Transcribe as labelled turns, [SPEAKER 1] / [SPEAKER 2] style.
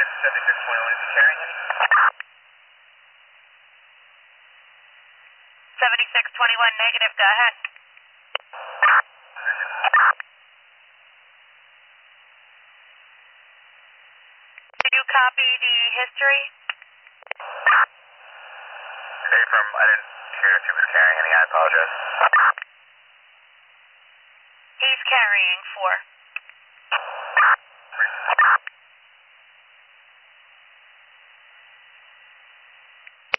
[SPEAKER 1] 7621, is he carrying any?
[SPEAKER 2] 7621 negative, go ahead. Did you copy the history?
[SPEAKER 1] I didn't hear if he was carrying any, I apologize.
[SPEAKER 2] He's carrying 4.